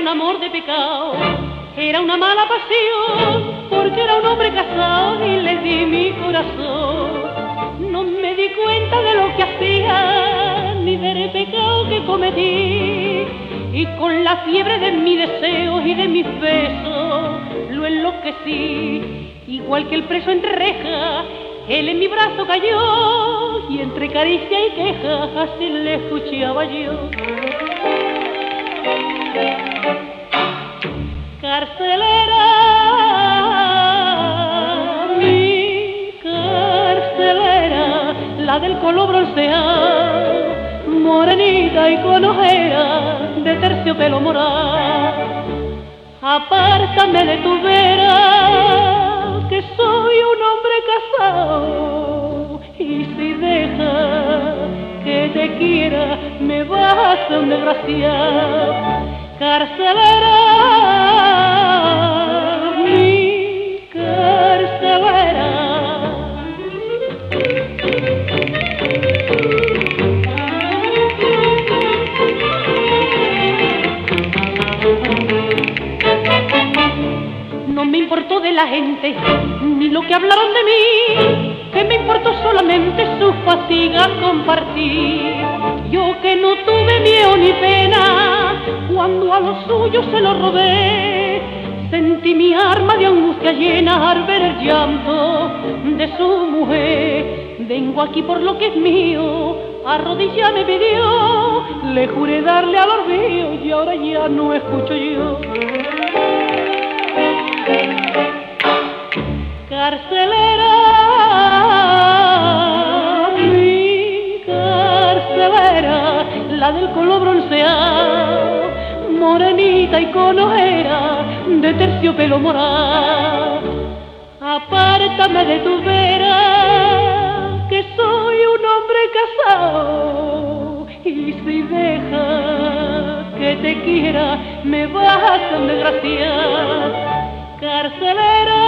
amor de pecado, era una mala pasión, porque era un hombre casado y le di mi corazón. No me di cuenta de lo que hacía, ni del pecado que cometí, y con la fiebre de mis deseos y de mis besos lo enloquecí. Igual que el preso entre rejas, él en mi brazo cayó, y entre caricia y quejas así le escuchaba yo. Carcelera, mi carcelera, la del color bronceado, morenita y con ojeras de terciopelo morado. Apártame de tu vera, que soy un hombre casado, y si dejas que te quiera, me vas a un desgraciado. Carcelera, mi carcelera. No me importó de la gente, ni lo que hablaron de mí, que me importó solamente su fatiga compartir. Yo que no tuve miedo ni pena, cuando a los suyos se lo robé, sentí mi arma de angustia llena al ver el llanto de su mujer. Vengo aquí por lo que es mío, a rodillas me pidió, le juré darle al olvido y ahora ya no escucho yo. Carcelera, mi carcelera, la del color bronceado, morenita y con ojeras de terciopelo morado. Apártame de tu vera, que soy un hombre casado, y si dejas que te quiera, me vas a desgraciar. Carcelera,